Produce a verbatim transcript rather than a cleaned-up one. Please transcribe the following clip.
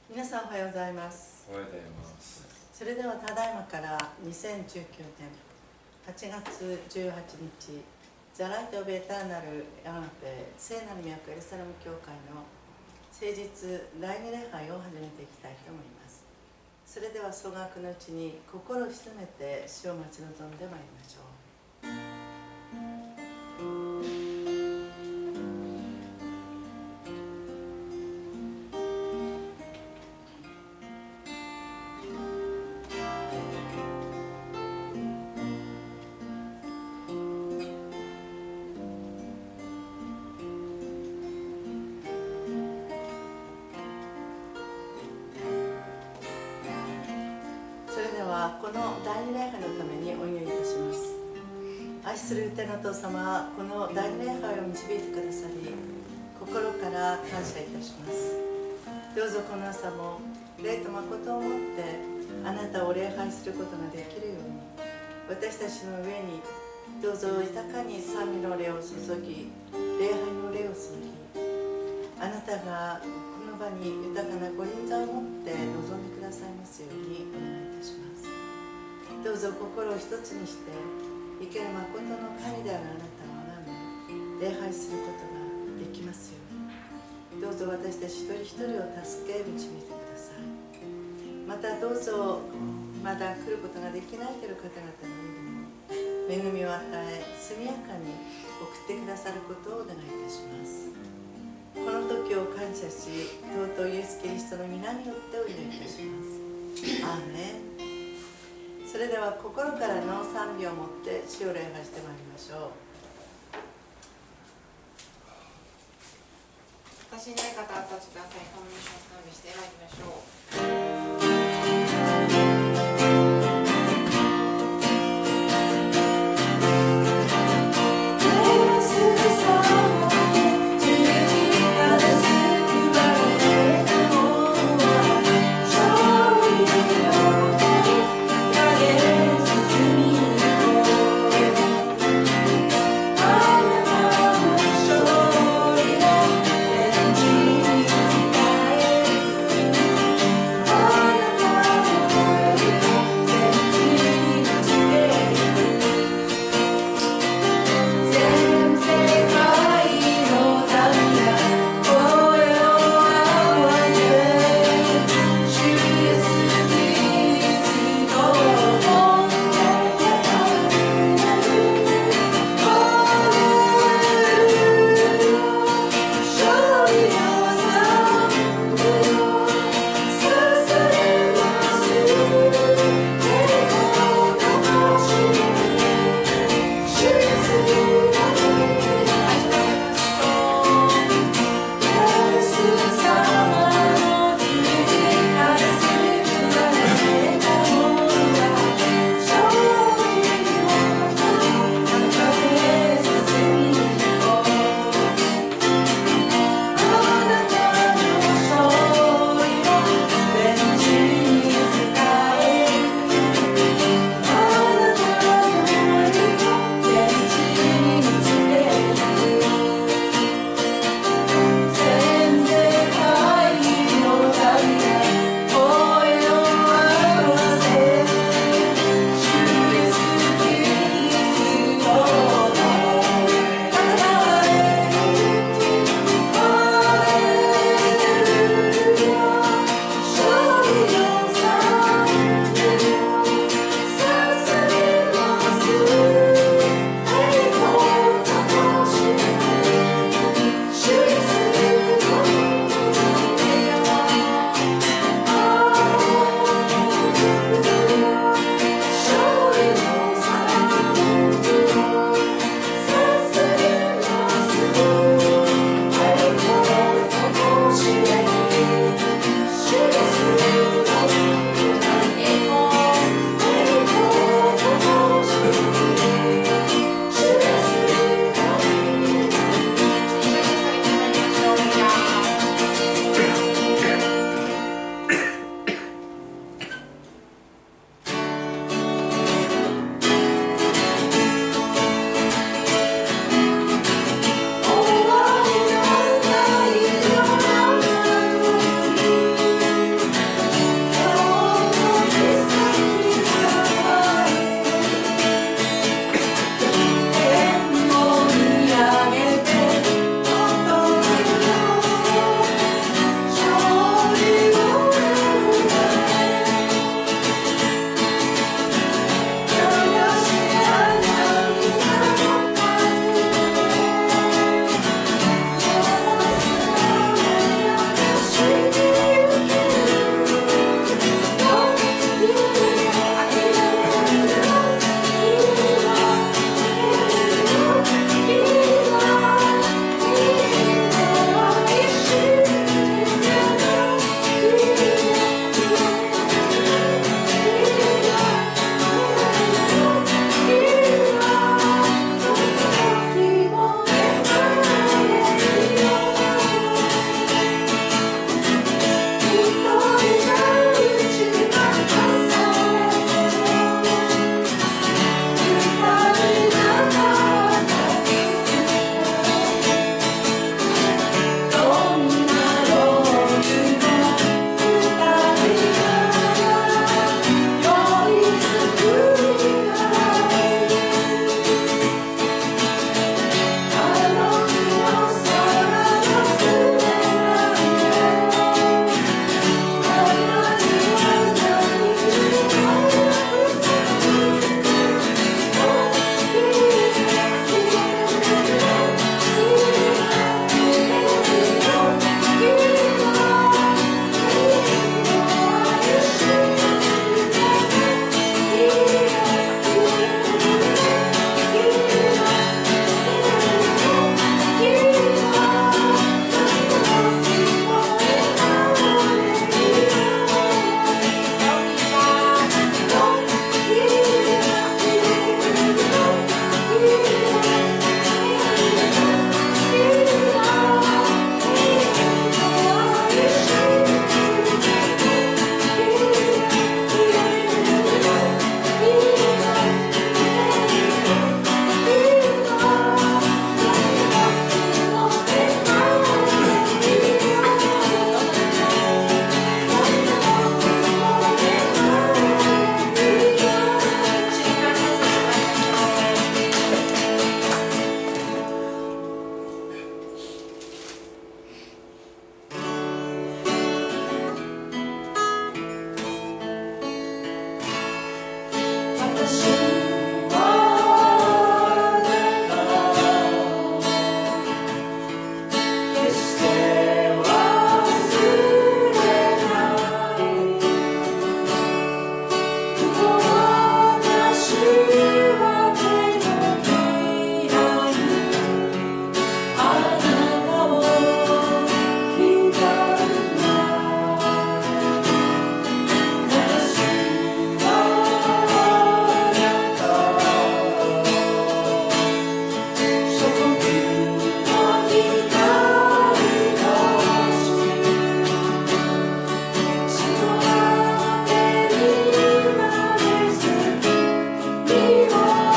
皆さんおはようございます。 おはようございます。 それではただいまからにせんじゅうきゅうねんはちがつじゅうはちにち、ザ・ライト・オブ・エターナル・ヤガペ聖なる都エルサレム教会の誠実第二礼拝を始めていきたいと思います。それでは総額のうちに心を静めて主を待ち望んでまいりましょう。この第二礼拝のためにお祈りいたします。愛する天のお父様はこの第二礼拝を導いてくださり、心から感謝いたします。どうぞこの朝も霊と誠をもってあなたを礼拝することができるように、私たちの上にどうぞ豊かに賛美の霊を注ぎ、礼拝の霊を注ぎ、あなたがこの場に豊かなご臨在をもって臨んでくださいますようにお願いいたします。どうぞ心を一つにして生ける誠の神であるあなたを崇め礼拝することができますように、どうぞ私たち一人一人を助け導いてください。またどうぞまだ来ることができないという方々の上にも恵みを与え速やかに送ってくださることをお願いいたします。この時を感謝し、尊いイエス・キリストの皆によってお祈りいたします。アーメン。それでは心からの賛美をもって主を礼拝してまいりましょう。 私にない方はお立ちください。共に賛美してまいりましょう。